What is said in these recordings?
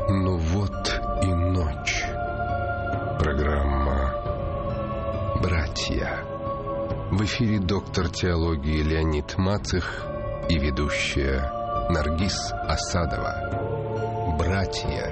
Ну вот и ночь. Программа «Братья». В эфире доктор теологии Леонид Мацых и ведущая Наргиз Асадова. «Братья».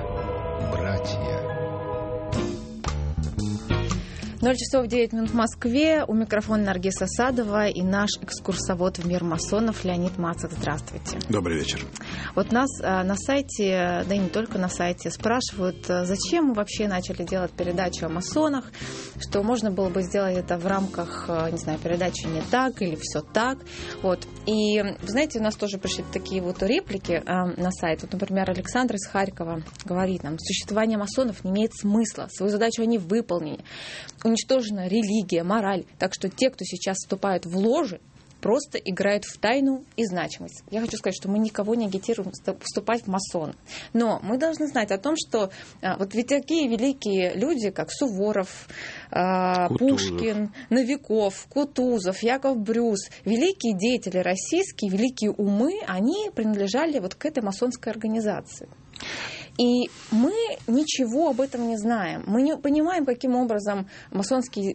0 часов 9 минут в Москве. У микрофона Наргиз Асадова и наш экскурсовод в мир масонов Леонид Мацых. Здравствуйте. Добрый вечер. Вот нас на сайте, да и не только на сайте, спрашивают, зачем мы вообще начали делать передачу о масонах, что можно было бы сделать это в рамках, не знаю, передачи «Не так» или «Все так». Вот. И, вы знаете, у нас тоже пришли такие вот реплики на сайт. Вот, например, Александр из Харькова говорит нам: существование масонов не имеет смысла, свою задачу они выполнили. Уничтожена религия, мораль. Так что те, кто сейчас вступают в ложи, просто играют в тайну и значимость. Я хочу сказать, что мы никого не агитируем вступать в масоны. Но мы должны знать о том, что вот ведь такие великие люди, как Суворов, Пушкин, Новиков, Кутузов, Яков Брюс, великие деятели российские, великие умы, они принадлежали вот к этой масонской организации. И мы ничего об этом не знаем. Мы не понимаем, каким образом масонские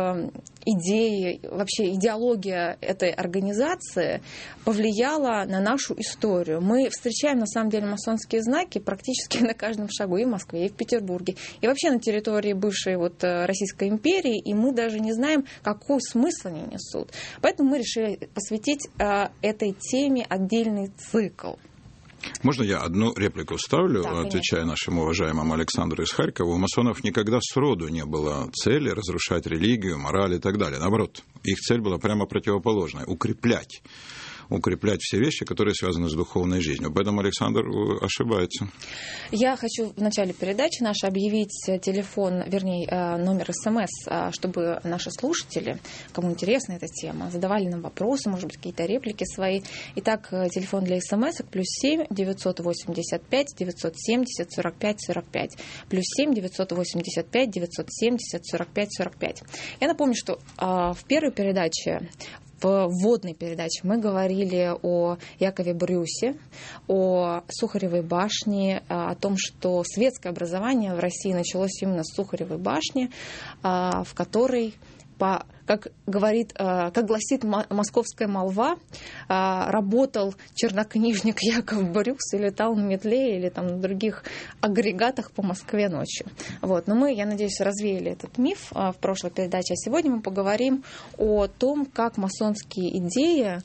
идеи, вообще идеология этой организации повлияла на нашу историю. Мы встречаем, на самом деле, масонские знаки практически на каждом шагу и в Москве, и в Петербурге, и вообще на территории бывшей вот Российской империи, и мы даже не знаем, какой смысл они несут. Поэтому мы решили посвятить этой теме отдельный цикл. Можно я одну реплику вставлю, да, отвечая нашему уважаемому Александру из Харькова? У масонов никогда сроду не было цели разрушать религию, мораль и так далее. Наоборот, их цель была прямо противоположная – укреплять все вещи, которые связаны с духовной жизнью. Поэтому Александр ошибается. Я хочу в начале передачи нашей объявить телефон, вернее, номер СМС, чтобы наши слушатели, кому интересна эта тема, задавали нам вопросы, может быть, какие-то реплики свои. Итак, телефон для СМС +7 985 970 45 45. +7 985 970 45 45. Я напомню, что в первой передаче, в вводной передаче мы говорили о Якове Брюсе, о Сухаревой башне, о том, что светское образование в России началось именно с Сухаревой башни, в которой, как гласит московская молва, работал чернокнижник Яков Брюс и летал на метле или там на других агрегатах по Москве ночью. Вот. Но мы, я надеюсь, развеяли этот миф в прошлой передаче. А сегодня мы поговорим о том, как масонские идеи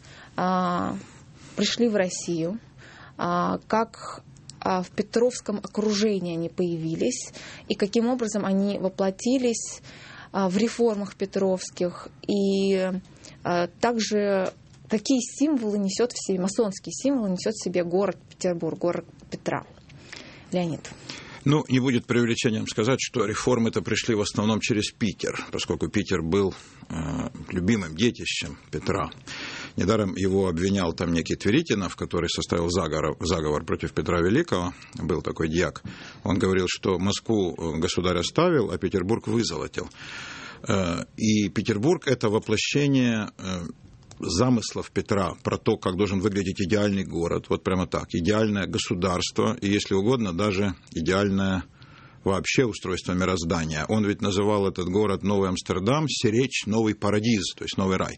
пришли в Россию, как в Петровском окружении они появились и каким образом они воплотились в реформах петровских, и также какие символы несет в себе, масонские символы несет в себе город Петербург, город Петра. Леонид. Не будет преувеличением сказать, что реформы-то пришли в основном через Питер, поскольку Питер был любимым детищем Петра. Недаром его обвинял там некий Тверитинов, который составил заговор против Петра Великого, был такой дьяк. Он говорил, что Москву государь оставил, а Петербург вызолотил. И Петербург – это воплощение замыслов Петра про то, как должен выглядеть идеальный город, вот прямо так, идеальное государство, и, если угодно, даже идеальное вообще устройство мироздания. Он ведь называл этот город Новый Амстердам, Сиречь, Новый Парадиз, то есть Новый рай.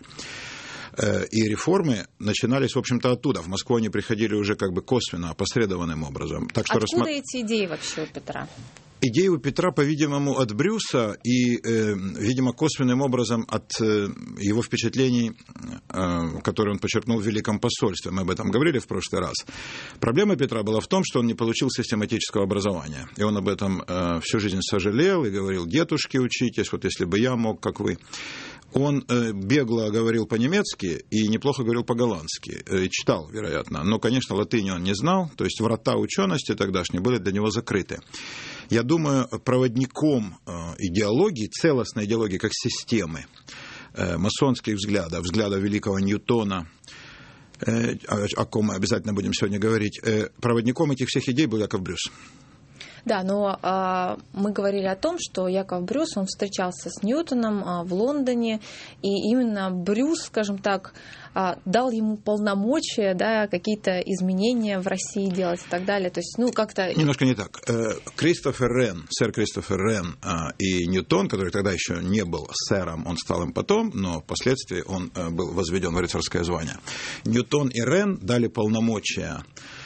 И реформы начинались, в общем-то, оттуда. В Москву они приходили уже как бы косвенно, опосредованным образом. Так что откуда эти идеи вообще у Петра? Идеи у Петра, по-видимому, от Брюса и, видимо, косвенным образом от его впечатлений, которые он подчеркнул в Великом посольстве. Мы об этом говорили в прошлый раз. Проблема Петра была в том, что он не получил систематического образования. И он об этом всю жизнь сожалел и говорил: дедушки, учитесь, вот если бы я мог, как вы. Он бегло говорил по-немецки и неплохо говорил по-голландски. Читал, вероятно. Но, конечно, латыни он не знал. То есть врата учености тогдашние были для него закрыты. Я думаю, проводником идеологии, целостной идеологии как системы, масонских взглядов, взглядов великого Ньютона, о ком мы обязательно будем сегодня говорить, проводником этих всех идей был Яков Брюс. Да, но мы говорили о том, что Яков Брюс, он встречался с Ньютоном в Лондоне, и именно Брюс, скажем так, дал ему полномочия, да, какие-то изменения в России делать и так далее. То есть, как-то... Немножко не так. Сэр Кристофер Рен и Ньютон, который тогда еще не был сэром, он стал им потом, но впоследствии он был возведен в рыцарское звание. Ньютон и Рен дали полномочия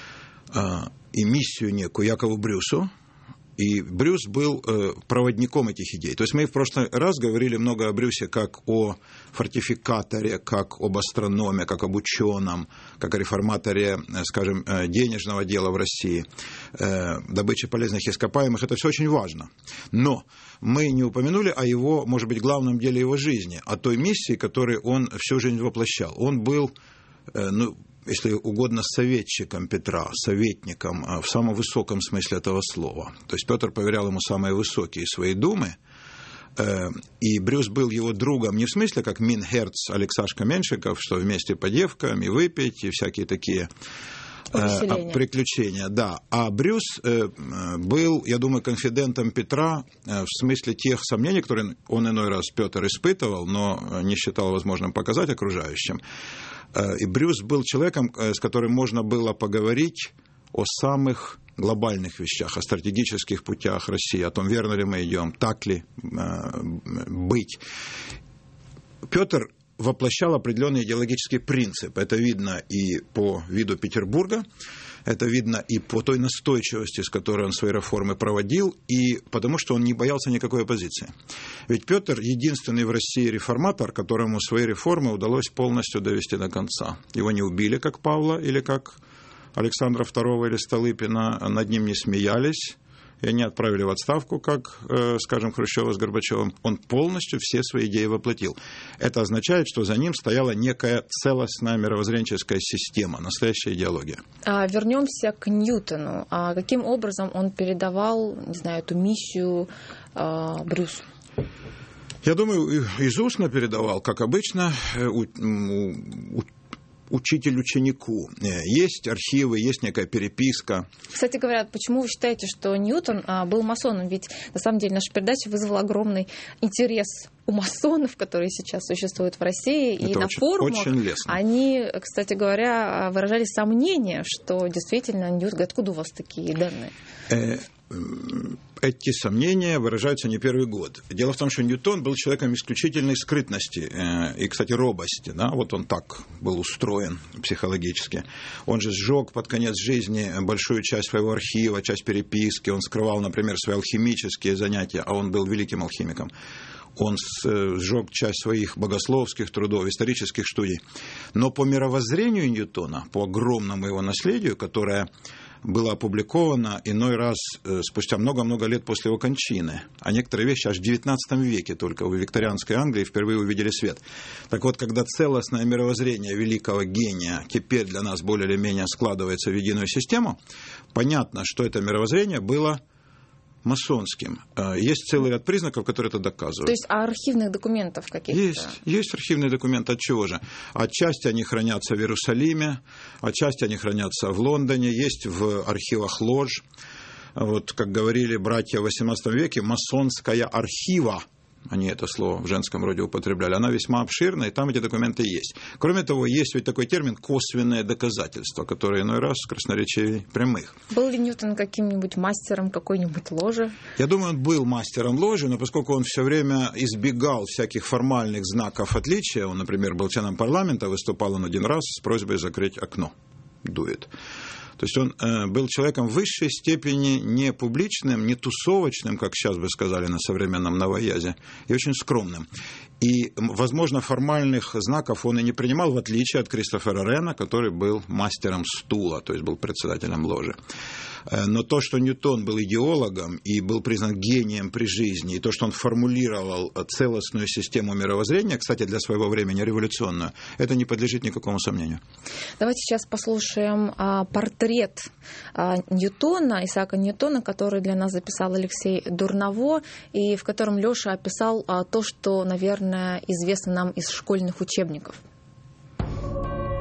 и миссию некую Якову Брюсу, и Брюс был проводником этих идей. То есть мы в прошлый раз говорили много о Брюсе как о фортификаторе, как об астрономе, как об ученом, как о реформаторе, скажем, денежного дела в России, добыче полезных ископаемых. Это все очень важно. Но мы не упомянули о его, может быть, главном деле его жизни, о той миссии, которую он всю жизнь воплощал. Он был, если угодно, советчиком Петра, советником в самом высоком смысле этого слова. То есть Петр поверял ему самые высокие свои думы, и Брюс был его другом не в смысле, как Минхерц Алексашка Меньшиков, что вместе по девкам и выпить, и всякие такие приключения. Да. А Брюс был, я думаю, конфидентом Петра в смысле тех сомнений, которые он иной раз, Петр, испытывал, но не считал возможным показать окружающим. И Брюс был человеком, с которым можно было поговорить о самых глобальных вещах, о стратегических путях России, о том, верно ли мы идем, так ли быть. Петр воплощал определенный идеологический принцип. Это видно и по виду Петербурга, это видно и по той настойчивости, с которой он свои реформы проводил, и потому что он не боялся никакой оппозиции. Ведь Петр единственный в России реформатор, которому свои реформы удалось полностью довести до конца. Его не убили, как Павла, или как Александра II или Столыпина, над ним не смеялись, и они отправили в отставку, как, скажем, Хрущева с Горбачевым. Он полностью все свои идеи воплотил. Это означает, что за ним стояла некая целостная мировоззренческая система, настоящая идеология. Вернемся к Ньютону. Каким образом он передавал, не знаю, эту миссию Брюсу? Я думаю, из устно передавал, как обычно, учитель ученику. Есть архивы, есть некая переписка. Кстати говоря, почему вы считаете, что Ньютон был масоном? Ведь на самом деле наша передача вызвала огромный интерес у масонов, которые сейчас существуют в России. Это и на форумах они, кстати говоря, выражали сомнение, что действительно Ньютон... Откуда у вас такие данные? Эти сомнения выражаются не первый год. Дело в том, что Ньютон был человеком исключительной скрытности и, кстати, робости. Да? Вот он так был устроен психологически. Он же сжег под конец жизни большую часть своего архива, часть переписки. Он скрывал, например, свои алхимические занятия, а он был великим алхимиком. Он сжег часть своих богословских трудов, исторических студий. Но по мировоззрению Ньютона, по огромному его наследию, которое было опубликовано иной раз спустя много-много лет после его кончины. А некоторые вещи аж в XIX веке только в викторианской Англии впервые увидели свет. Так вот, когда целостное мировоззрение великого гения теперь для нас более или менее складывается в единую систему, понятно, что это мировоззрение было масонским. Есть целый ряд признаков, которые это доказывают. То есть архивных документов каких-то? Есть архивные документы. От чего же? Отчасти они хранятся в Иерусалиме, отчасти они хранятся в Лондоне, есть в архивах лож. Вот, как говорили братья в XVIII веке, масонская архива, они это слово в женском роде употребляли, она весьма обширна, и там эти документы есть. Кроме того, есть ведь такой термин «косвенное доказательство», которое иной раз красноречивее прямых. Был ли Ньютон каким-нибудь мастером какой-нибудь ложи? Я думаю, он был мастером ложи, но поскольку он все время избегал всяких формальных знаков отличия, он, например, был членом парламента, выступал он один раз с просьбой закрыть окно. Дует. То есть он был человеком в высшей степени не публичным, не тусовочным, как сейчас бы сказали на современном новоязе, и очень скромным. И, возможно, формальных знаков он и не принимал, в отличие от Кристофера Рена, который был мастером стула, то есть был председателем ложи. Но то, что Ньютон был идеологом и был признан гением при жизни, и то, что он формулировал целостную систему мировоззрения, кстати, для своего времени революционную, это не подлежит никакому сомнению. Давайте сейчас послушаем портрет Ньютона, Исаака Ньютона, который для нас записал Алексей Дурново, и в котором Леша описал то, что, наверное, известно нам из школьных учебников.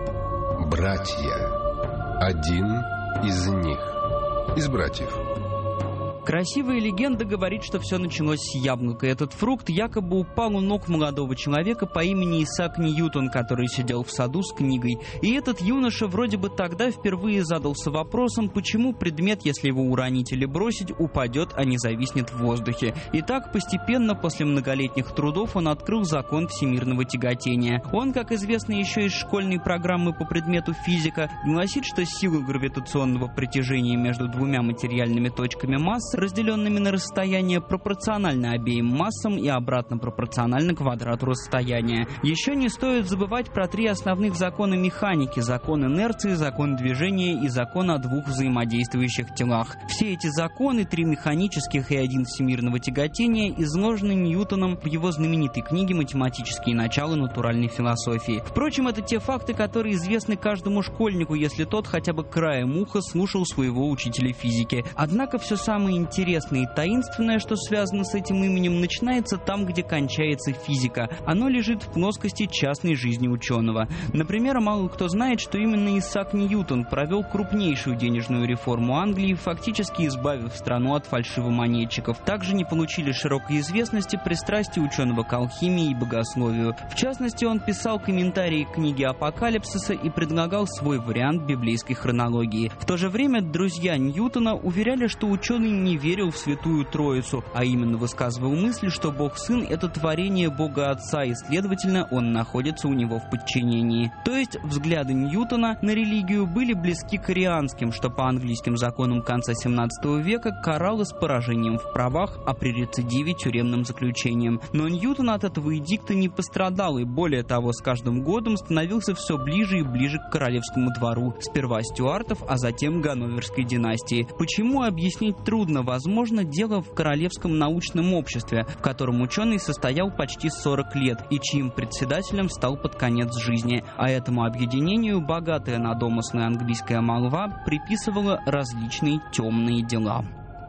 Братья. Один из них. Из братьев. Красивая легенда говорит, что все началось с яблока. Этот фрукт якобы упал у ног молодого человека по имени Исаак Ньютон, который сидел в саду с книгой. И этот юноша вроде бы тогда впервые задался вопросом, почему предмет, если его уронить или бросить, упадет, а не зависнет в воздухе. И так постепенно, после многолетних трудов, он открыл закон всемирного тяготения. Он, как известно еще из школьной программы по предмету физика, гласит, что сила гравитационного притяжения между двумя материальными точками масс, разделенными на расстояние, пропорциональна обеим массам и обратно пропорциональна квадрату расстояния. Еще не стоит забывать про три основных закона механики: закон инерции, закон движения и закон о двух взаимодействующих телах. Все эти законы, три механических и один всемирного тяготения, изложены Ньютоном в его знаменитой книге «Математические начала натуральной философии». Впрочем, это те факты, которые известны каждому школьнику, если тот хотя бы краем уха слушал своего учителя физики. Однако все самое интересное и таинственное, что связано с этим именем, начинается там, где кончается физика. Оно лежит в плоскости частной жизни ученого. Например, мало кто знает, что именно Исаак Ньютон провел крупнейшую денежную реформу Англии, фактически избавив страну от фальшивомонетчиков. Также не получили широкой известности пристрастия ученого к алхимии и богословию. В частности, он писал комментарии к книге Апокалипсиса и предлагал свой вариант библейской хронологии. В то же время друзья Ньютона уверяли, что ученый не верил в Святую Троицу, а именно высказывал мысль, что Бог Сын — это творение Бога Отца, и, следовательно, он находится у него в подчинении. То есть взгляды Ньютона на религию были близки к арианским, что по английским законам конца XVII века каралось поражением в правах, а при рецидиве тюремным заключением. Но Ньютон от этого эдикта не пострадал, и более того, с каждым годом становился все ближе и ближе к королевскому двору, сперва Стюартов, а затем Ганноверской династии. Почему, объяснить трудно. Возможно, дело в Королевском научном обществе, в котором ученый состоял почти 40 лет и чьим председателем стал под конец жизни. А этому объединению богатая на домыслы английская молва приписывала различные темные дела.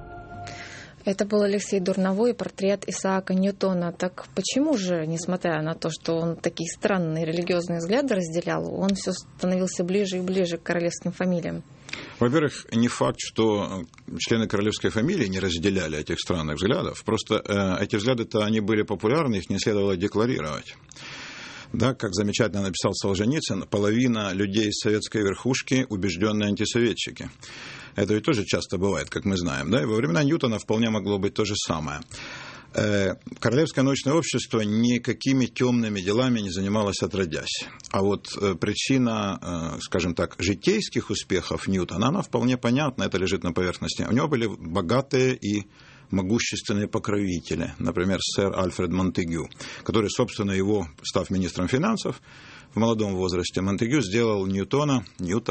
Это был Алексей Дурновой, портрет Исаака Ньютона. Так почему же, несмотря на то, что он такие странные религиозные взгляды разделял, он все становился ближе и ближе к королевским фамилиям? Во-первых, не факт, что члены королевской фамилии не разделяли этих странных взглядов. Просто эти взгляды-то они были популярны, их не следовало декларировать. Да, как замечательно написал Солженицын, половина людей из советской верхушки убежденные антисоветчики. Это ведь тоже часто бывает, как мы знаем. Да? И во времена Ньютона вполне могло быть то же самое. Королевское научное общество никакими темными делами не занималось отродясь. А вот причина, скажем так, житейских успехов Ньютона, она вполне понятна, это лежит на поверхности. У него были богатые и могущественные покровители, например, сэр Альфред Монтегю, который, собственно, его, став министром финансов в молодом возрасте, Монтегю сделал Ньютона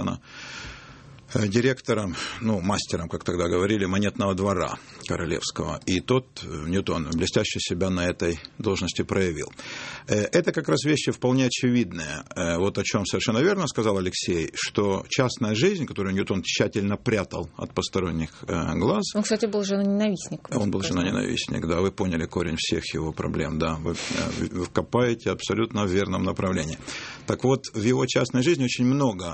директором, мастером, как тогда говорили, монетного двора королевского. И тот, Ньютон, блестяще себя на этой должности проявил. Это как раз вещи вполне очевидные. Вот о чем совершенно верно сказал Алексей, что частная жизнь, которую Ньютон тщательно прятал от посторонних глаз... Он, кстати, был женоненавистник. Он был женоненавистник, да, вы поняли корень всех его проблем, да, вы копаете абсолютно в верном направлении. Так вот, в его частной жизни очень много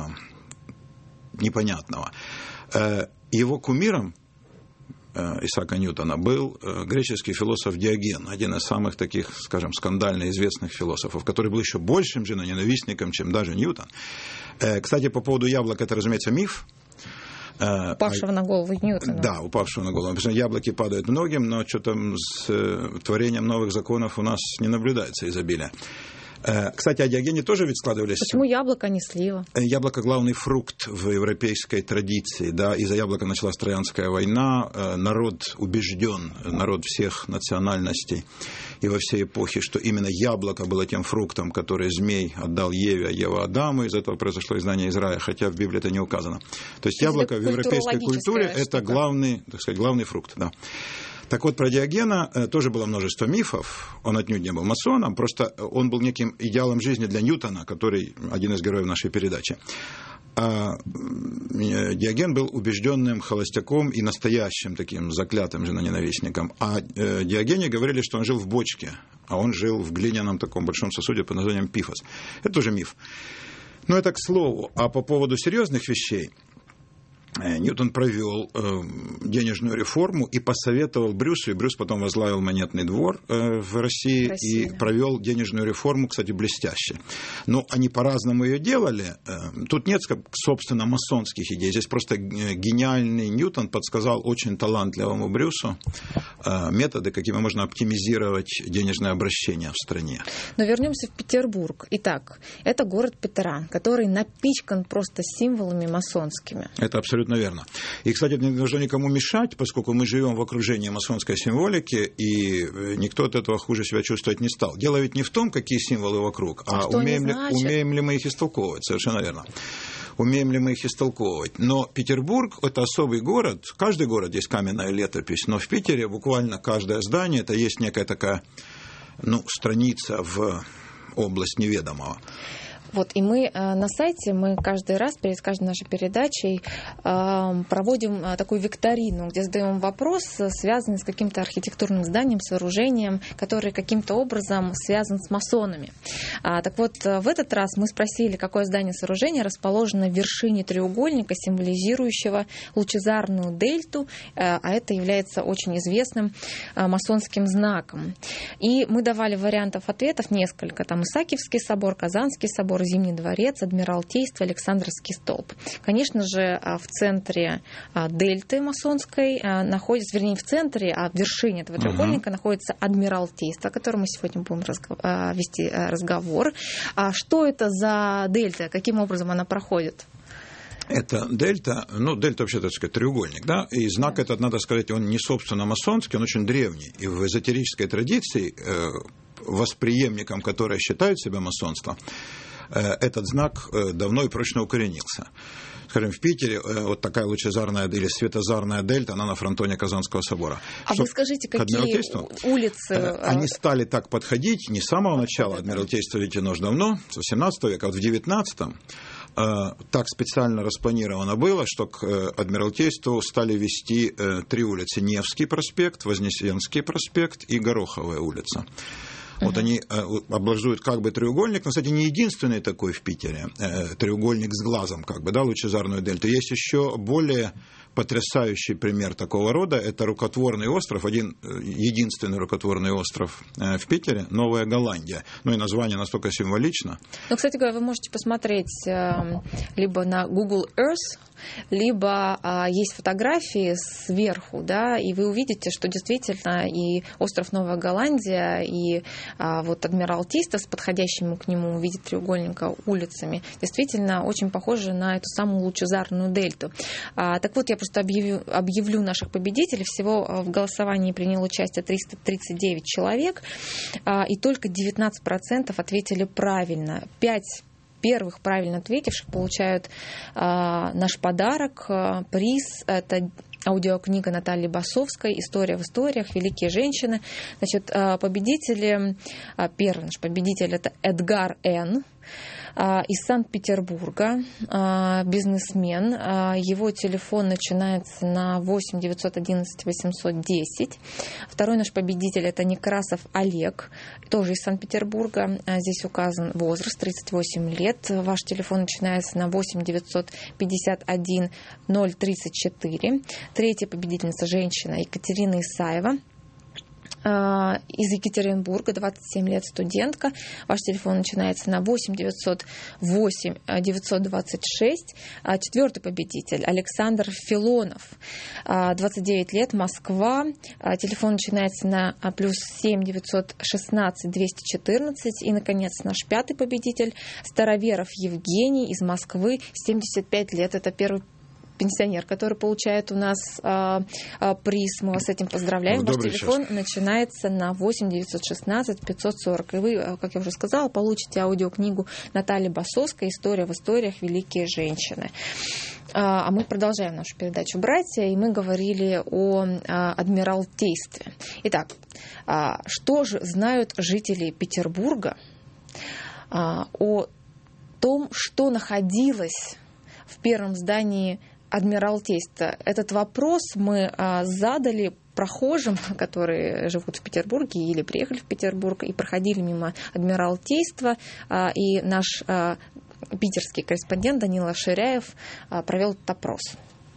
непонятного. Его кумиром Исаака Ньютона был греческий философ Диоген, один из самых таких, скажем, скандально известных философов, который был еще большим женоненавистником, чем даже Ньютон. Кстати, по поводу яблок, это, разумеется, миф. Упавшего на голову Ньютона. Да, упавшего на голову. Потому что яблоки падают многим, но что-то с творением новых законов у нас не наблюдается изобилия. Кстати, о Диогене тоже ведь складывались... Почему яблоко, а не слива? Яблоко — главный фрукт в европейской традиции. Да? Из-за яблока началась Троянская война. Народ убежден, народ всех национальностей и во всей эпохе, что именно яблоко было тем фруктом, который змей отдал Еве, а Ева Адаму. Из этого произошло изгнание из рая, хотя в Библии это не указано. То есть яблоко в европейской культуре — это главный, так сказать, главный фрукт. Да. Так вот, про Диогена тоже было множество мифов. Он отнюдь не был масоном, просто он был неким идеалом жизни для Ньютона, который один из героев нашей передачи. А Диоген был убежденным холостяком и настоящим таким заклятым женоненавистником. О Диогене говорили, что он жил в бочке, а он жил в глиняном таком большом сосуде под названием пифос. Это тоже миф. Но это к слову. А по поводу серьезных вещей, Ньютон провел денежную реформу и посоветовал Брюсу, и Брюс потом возглавил монетный двор в России и провел денежную реформу, кстати, блестяще. Но они по-разному ее делали. Тут нет, собственно, масонских идей. Здесь просто гениальный Ньютон подсказал очень талантливому Брюсу методы, какими можно оптимизировать денежное обращение в стране. Но вернемся в Петербург. Итак, это город Петра, который напичкан просто символами масонскими. Это абсолютно верно. И, кстати, это не должно никому мешать, поскольку мы живем в окружении масонской символики, и никто от этого хуже себя чувствовать не стал. Дело ведь не в том, какие символы вокруг, а умеем ли мы их истолковывать. Совершенно верно. Умеем ли мы их истолковывать. Но Петербург – это особый город. Каждый город есть каменная летопись, но в Питере буквально каждое здание – это есть некая такая, страница в область неведомого. Вот, и мы на сайте, мы каждый раз перед каждой нашей передачей проводим такую викторину, где задаем вопрос, связанный с каким-то архитектурным зданием, сооружением, который каким-то образом связан с масонами. Так вот, в этот раз мы спросили, какое здание-сооружение расположено в вершине треугольника, символизирующего лучезарную дельту, а это является очень известным масонским знаком. И мы давали вариантов ответов несколько. Там Исаакиевский собор, Казанский собор, Зимний дворец, Адмиралтейство, Александровский столб. Конечно же, в центре дельты масонской находится, вернее, в центре, а в вершине этого треугольника находится Адмиралтейство, о котором мы сегодня будем вести разговор. Что это за дельта? Каким образом она проходит? Это дельта, дельта вообще, так сказать, треугольник, да, и знак этот, надо сказать, он не собственно масонский, он очень древний, и в эзотерической традиции восприемникам, которые считают себя масонством, этот знак давно и прочно укоренился. Скажем, в Питере вот такая лучезарная или светозарная дельта, она на фронтоне Казанского собора. Вы скажите, какие улицы... Они стали так подходить не с самого начала, Адмиралтейство ведено уже давно, с 18 века, а вот в 19-м так специально распланировано было, что к Адмиралтейству стали вести три улицы: Невский проспект, Вознесенский проспект и Гороховая улица. Вот они образуют как бы треугольник, но, кстати, не единственный такой в Питере, треугольник с глазом, лучезарную дельту. Есть еще более потрясающий пример такого рода, это рукотворный остров, единственный рукотворный остров в Питере, Новая Голландия. И название настолько символично. Кстати говоря, вы можете посмотреть либо на Google Earth, либо есть фотографии сверху, да, и вы увидите, что действительно и остров Новая Голландия, и вот Адмиралтейство с подходящими к нему в виде треугольника улицами действительно очень похожи на эту самую лучезарную дельту. Так вот, я просто объявлю наших победителей. Всего в голосовании приняло участие 339 человек, и только 19% ответили правильно. 5 первых правильно ответивших получают наш подарок, приз. Это аудиокнига Натальи Басовской «История в историях. Великие женщины». Значит, первый наш победитель – это Эдгар Н. Из Санкт-Петербурга, бизнесмен. Его телефон начинается на 8 911 810. Второй наш победитель – это Некрасов Олег, тоже из Санкт-Петербурга. Здесь указан возраст, 38 лет. Ваш телефон начинается на 8 951 034. Третья победительница – женщина Екатерина Исаева. Из Екатеринбурга, 27 лет, студентка. Ваш телефон начинается на 8 908 926. Четвертый победитель Александр Филонов, 29 лет, Москва. Телефон начинается на +7 916 214. И, наконец, наш пятый победитель Староверов Евгений из Москвы, 75 лет. Это первый пенсионер, который получает у нас приз. Мы вас с этим поздравляем. Ваш телефон начинается на 8 916 540. И вы, как я уже сказала, получите аудиокнигу Натальи Басовской «История в историях. Великие женщины». А мы продолжаем нашу передачу «Братья», и мы говорили о Адмиралтействе. Итак, что же знают жители Петербурга о том, что находилось в первом здании Адмиралтейства? Этот вопрос мы задали прохожим, которые живут в Петербурге или приехали в Петербург и проходили мимо Адмиралтейства. И наш питерский корреспондент Данила Ширяев провел этот опрос.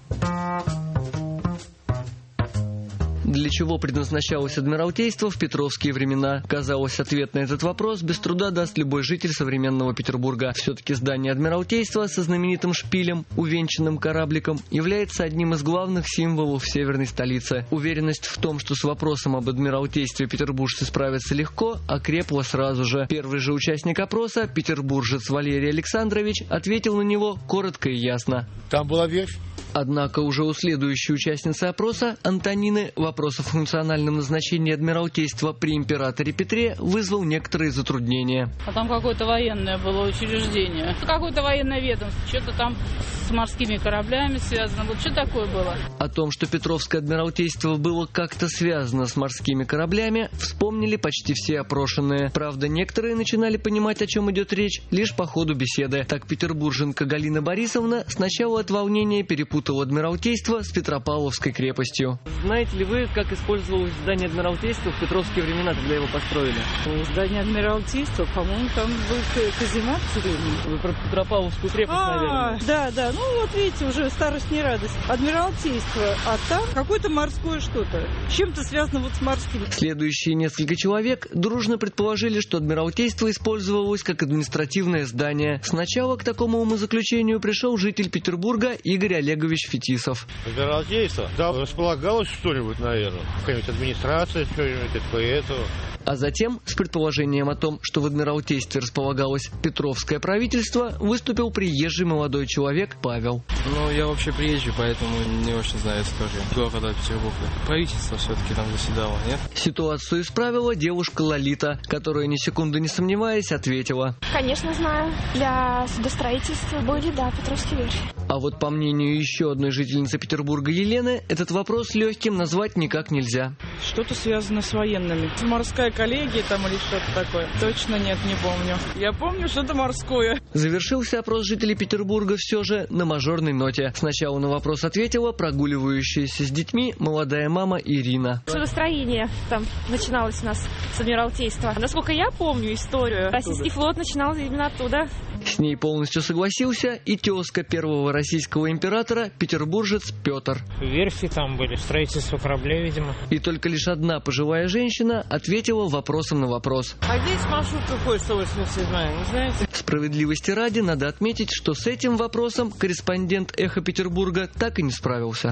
Для чего предназначалось Адмиралтейство в петровские времена? Казалось, ответ на этот вопрос без труда даст любой житель современного Петербурга. Все-таки здание Адмиралтейства со знаменитым шпилем, увенчанным корабликом, является одним из главных символов северной столицы. Уверенность в том, что с вопросом об Адмиралтействе петербуржцы справятся легко, окрепла сразу же. Первый же участник опроса, петербуржец Валерий Александрович, ответил на него коротко и ясно. Там была верфь. Однако уже у следующей участницы опроса, Антонины, вопрос о функциональном назначении Адмиралтейства при императоре Петре вызвал некоторые затруднения. А там какое-то военное было учреждение. Какое-то военное ведомство. Что-то там с морскими кораблями связано. Вот что такое было? О том, что Петровское Адмиралтейство было как-то связано с морскими кораблями, вспомнили почти все опрошенные. Правда, некоторые начинали понимать, о чем идет речь, лишь по ходу беседы. Так петербурженка Галина Борисовна сначала от волнения перепутала Адмиралтейство с Петропавловской крепостью. Знаете ли вы, как использовалось здание Адмиралтейства в петровские времена, когда его построили? Здание Адмиралтейства, по-моему, там был каземат тюремный. Вы про Петропавловскую крепость, наверное. Да. Ну вот видите, уже старость не радость. Адмиралтейство, а там какое-то морское что-то. Чем-то связано вот с морским. Следующие несколько человек дружно предположили, что Адмиралтейство использовалось как административное здание. Сначала к такому умозаключению пришел житель Петербурга Игорь Олегович Фетисов. Адмиралтейство? Да, располагалось что-нибудь, наверное. Какая-нибудь администрация, что-нибудь такое этого. А затем, с предположением о том, что в Адмиралтействе располагалось Петровское правительство, выступил приезжий молодой человек Павел. Ну, я вообще приезжий, поэтому не очень знаю историю города Петербурга. Правительство все-таки там заседало, нет? Ситуацию исправила девушка Лолита, которая ни секунды не сомневаясь ответила. Конечно, знаю. Для судостроительства были, да, Петровские верфи. А вот по мнению еще одной жительницы Петербурга Елены, этот вопрос легким назвать никак нельзя. Что-то связано с военными. Морская коллегия там или что-то такое. Точно нет, не помню. Я помню что-то морское. Завершился опрос жителей Петербурга все же на мажорной ноте. Сначала на вопрос ответила прогуливающаяся с детьми молодая мама Ирина. Судостроение там начиналось у нас с Адмиралтейства. Насколько я помню историю, российский флот начинался именно оттуда. С ней полностью согласился и тезка первого российского императора, петербуржец Петр. Верфи там были, строительство кораблей, видимо. И только лишь одна пожилая женщина ответила вопросом на вопрос. А здесь маршрут какой 187, не знаете? Справедливости ради надо отметить, что с этим вопросом корреспондент «Эхо Петербурга» так и не справился.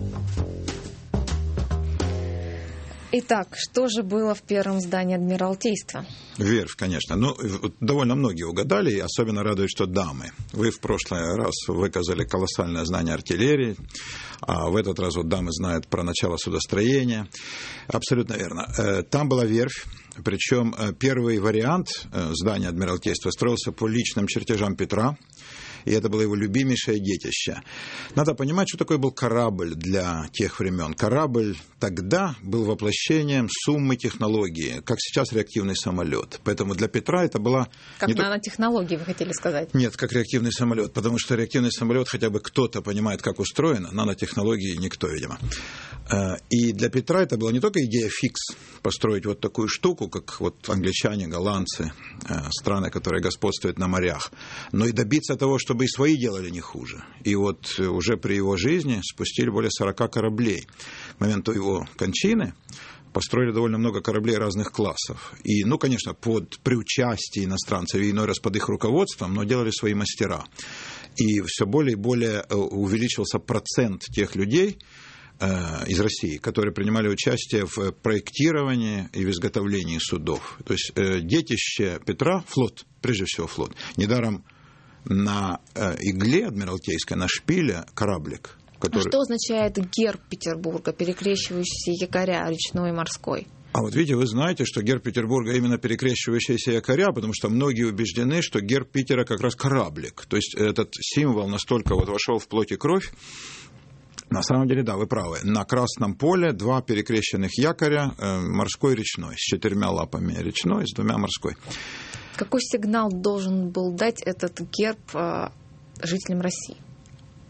Итак, что же было в первом здании Адмиралтейства? Верфь, конечно. Ну, довольно многие угадали, и особенно радует, что дамы. Вы в прошлый раз выказали колоссальное знание артиллерии, а в этот раз вот дамы знают про начало судостроения. Абсолютно верно. Там была верфь, причем первый вариант здания Адмиралтейства строился по личным чертежам Петра, и это было его любимейшее детище. Надо понимать, что такое был корабль для тех времен. Корабль тогда был воплощением суммы технологий, как сейчас реактивный самолет. Поэтому для Петра это была... Как нанотехнологии, вы хотели сказать? Нет, как реактивный самолет, потому что реактивный самолет хотя бы кто-то понимает, как устроен, нанотехнологии никто, видимо. И для Петра это была не только идея фикс, построить вот такую штуку, как вот англичане, голландцы, страны, которые господствуют на морях, но и добиться того, чтобы и свои делали не хуже. И вот уже при его жизни спустили более 40 кораблей. К моменту его кончины построили довольно много кораблей разных классов. И, ну, конечно, при участии иностранцев и иной раз под их руководством, но делали свои мастера. И все более и более увеличился процент тех людей из России, которые принимали участие в проектировании и в изготовлении судов. То есть детище Петра, флот, прежде всего флот, недаром на игле адмиралтейской, на шпиле кораблик. Который... А что означает герб Петербурга, перекрещивающийся якоря, речной и морской? А вот видите, вы знаете, что герб Петербурга именно перекрещивающиеся якоря, потому что многие убеждены, что герб Питера как раз кораблик. То есть этот символ настолько вот вошел в плоть и кровь. На самом деле, да, вы правы. На Красном поле 2 перекрещенных якоря, морской и речной, с 4 лапами речной, с 2 морской. Какой сигнал должен был дать этот герб жителям России?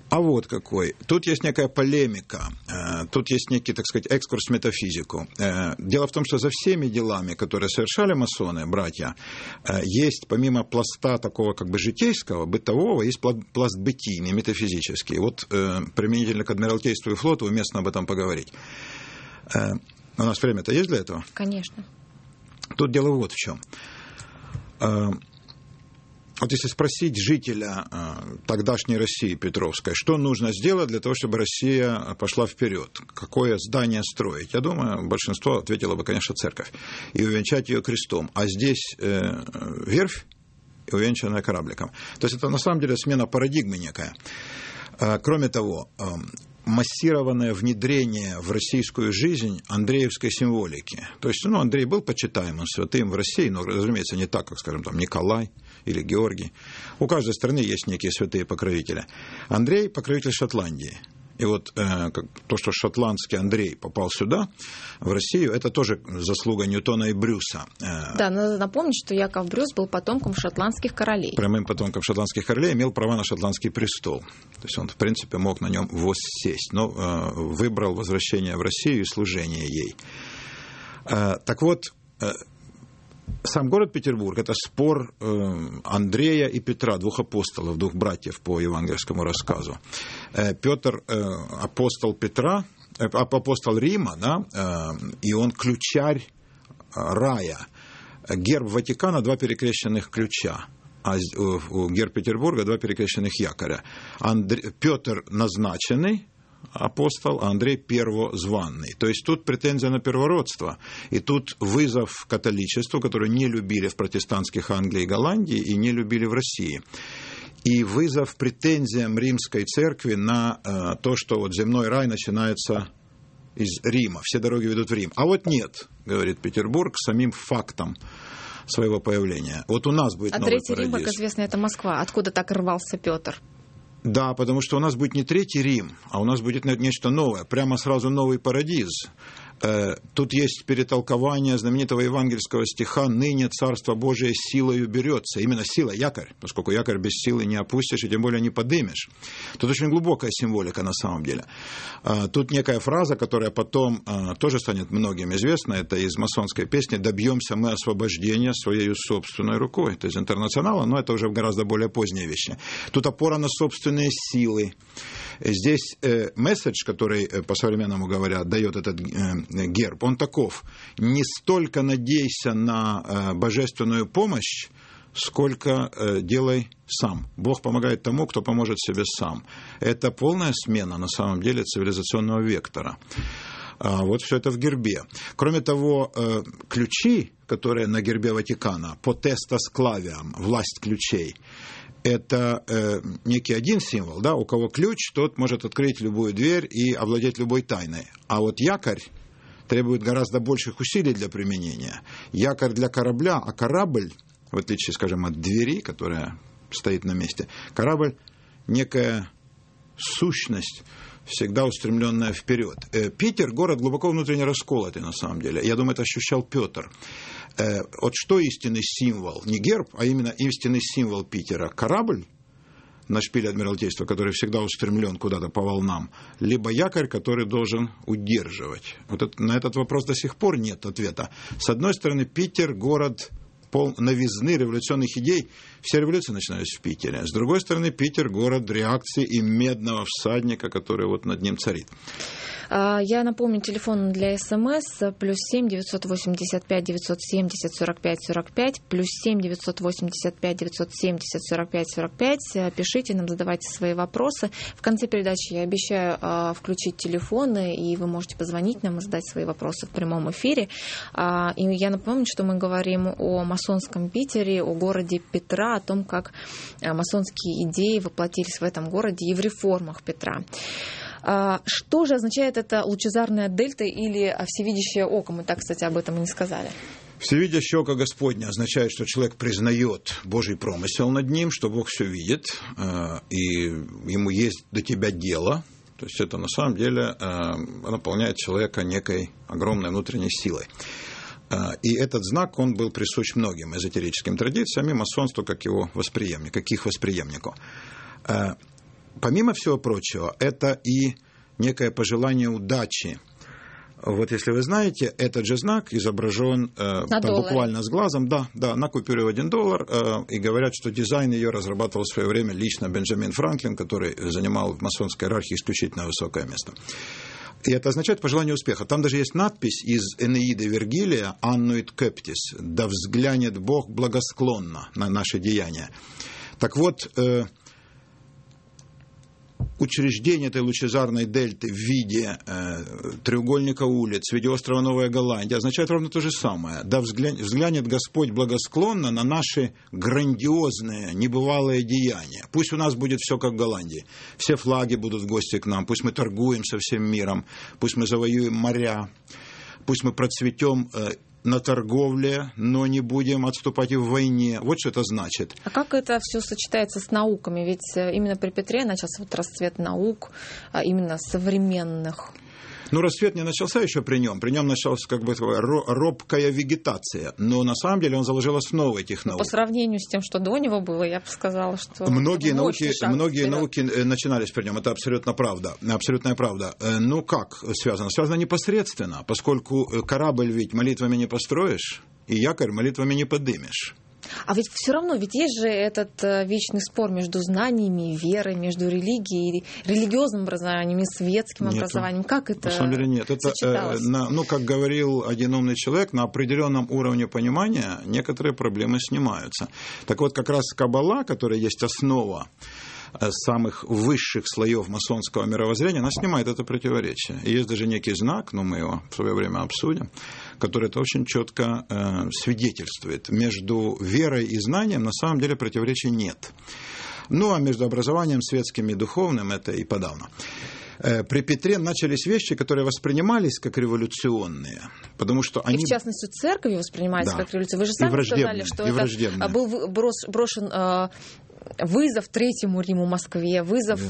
А вот какой. Тут есть некая полемика, тут есть некий, так сказать, экскурс в метафизику. Дело в том, что за всеми делами, которые совершали масоны, братья, есть помимо пласта такого как бы житейского, бытового, есть пласт бытийный, метафизический. Вот применительно к Адмиралтейству и флоту уместно об этом поговорить. У нас время-то есть для этого? Конечно. Тут дело вот в чем. Вот если спросить жителя тогдашней России Петровской, что нужно сделать для того, чтобы Россия пошла вперед, какое здание строить, я думаю, большинство ответило бы, конечно, церковь, и увенчать ее крестом. А здесь верфь, увенчанная корабликом. То есть это на самом деле смена парадигмы некая. Кроме того, массированное внедрение в российскую жизнь андреевской символики. То есть, Андрей был почитаемым святым в России, но, разумеется, не так, как, скажем, там, Николай или Георгий. У каждой страны есть некие святые покровители. Андрей – покровитель Шотландии. И вот то, что шотландский Андрей попал сюда, в Россию, это тоже заслуга Ньютона и Брюса. Да, надо напомнить, что Яков Брюс был потомком шотландских королей. Прямым потомком шотландских королей, имел права на шотландский престол. То есть он, в принципе, мог на нем воссесть, но выбрал возвращение в Россию и служение ей. Так вот, сам город Петербург – это спор Андрея и Петра, двух апостолов, двух братьев по евангельскому рассказу. Петр – апостол Петра, апостол Рима, да, и он ключарь рая. Герб Ватикана – два перекрещенных ключа, а герб Петербурга – два перекрещенных якоря. Петр назначенный апостол, а Андрей первозванный. То есть тут претензия на первородство. И тут вызов католичеству, которое не любили в протестантских Англии и Голландии и не любили в России. И вызов претензиям римской церкви на то, что вот земной рай начинается из Рима. Все дороги ведут в Рим. А вот нет, говорит Петербург, самим фактом своего появления. Вот у нас будет новый Третий Рим, как известно, это Москва. Откуда так рвался Петр? Да, потому что у нас будет не Третий Рим, а у нас будет нечто новое, прямо сразу новый парадиз. Тут есть перетолкование знаменитого евангельского стиха «Ныне Царство Божие силою берется». Именно сила, якорь, поскольку якорь без силы не опустишь и тем более не подымешь. Тут очень глубокая символика на самом деле. Тут некая фраза, которая потом тоже станет многим известна, это из масонской песни «Добьемся мы освобождения своей собственной рукой». Это из «Интернационала», но это уже гораздо более поздние вещи. Тут опора на собственные силы. Здесь месседж, который, по-современному говоря, дает этот герб, он таков: не столько надейся на божественную помощь, сколько делай сам. Бог помогает тому, кто поможет себе сам. Это полная смена, на самом деле, цивилизационного вектора. Вот все это в гербе. Кроме того, ключи, которые на гербе Ватикана, potestas claviam, власть ключей, это некий один символ, да, у кого ключ, тот может открыть любую дверь и овладеть любой тайной. А вот якорь требует гораздо больших усилий для применения. Якорь для корабля, а корабль, в отличие, скажем, от двери, которая стоит на месте, корабль – некая сущность, всегда устремленная вперед. Питер – город глубоко внутренне расколотый, на самом деле. Я думаю, это ощущал Петр. Вот что истинный символ? Не герб, а именно истинный символ Питера. Корабль на шпиле Адмиралтейства, который всегда устремлен куда-то по волнам, либо якорь, который должен удерживать. На этот вопрос до сих пор нет ответа. С одной стороны, Питер – город пол новизны, революционных идей. Все революции начинались в Питере. С другой стороны, Питер – город реакции и медного всадника, который вот над ним царит. Я напомню, телефон для СМС +7 985 970 45 45, +7 985 970 45 45. Пишите нам, задавайте свои вопросы. В конце передачи я обещаю включить телефоны, и вы можете позвонить нам и задать свои вопросы в прямом эфире. И я напомню, что мы говорим о масонском Питере, о городе Петра, о том, как масонские идеи воплотились в этом городе и в реформах Петра. Что же означает это лучезарная дельта или всевидящее око? Мы так, кстати, об этом и не сказали. Всевидящее око Господне означает, что человек признает Божий промысел над ним, что Бог все видит, и ему есть до тебя дело. То есть это на самом деле наполняет человека некой огромной внутренней силой. И этот знак, он был присущ многим эзотерическим традициям, и масонству как его восприемник, как их восприемнику. помимо всего прочего, это и некое пожелание удачи. Вот если вы знаете, этот же знак изображен буквально с глазом, да, на купюре в $1, и говорят, что дизайн ее разрабатывал в свое время лично Бенджамин Франклин, который занимал в масонской иерархии исключительно высокое место. И это означает пожелание успеха. Там даже есть надпись из Энеиды Вергилия «Аннуит кептис», «Да взглянет Бог благосклонно на наши деяния». Так вот, учреждение этой лучезарной дельты в виде треугольника улиц, в виде острова Новая Голландия означает ровно то же самое. Да взглянет Господь благосклонно на наши грандиозные, небывалые деяния. Пусть у нас будет все как в Голландии. Все флаги будут в гости к нам. Пусть мы торгуем со всем миром. Пусть мы завоюем моря. Пусть мы процветем на торговле, но не будем отступать и в войне. Вот что это значит. А как это все сочетается с науками? Ведь именно при Петре начался вот расцвет наук, именно современных. Ну, расцвет не начался еще при нем. При нем началась как бы робкая вегетация. Но на самом деле он заложил основы этих наук. По сравнению с тем, что до него было, я бы сказала, что многие науки начинались при нем. Это абсолютно правда. Абсолютная правда. Ну, как связано? Связано непосредственно, поскольку корабль ведь молитвами не построишь, и якорь молитвами не подымешь. А ведь все равно, ведь есть же этот вечный спор между знаниями и верой, между религией, религиозным образованием и светским образованием. Как это сочеталось? На самом деле нет. Это, как говорил один умный человек, на определенном уровне понимания некоторые проблемы снимаются. Так вот, как раз Каббала, которая есть основа самых высших слоев масонского мировоззрения, она снимает это противоречие. И есть даже некий знак, но мы его в свое время обсудим, который это очень четко свидетельствует. Между верой и знанием на самом деле противоречий нет. Ну, а между образованием светским и духовным это и подавно. При Петре начались вещи, которые воспринимались как революционные, потому что они... И в частности, церковью воспринимались как революционные. Вы же сами сказали, что это был брошен вызов Третьему Риму, Москве, вызов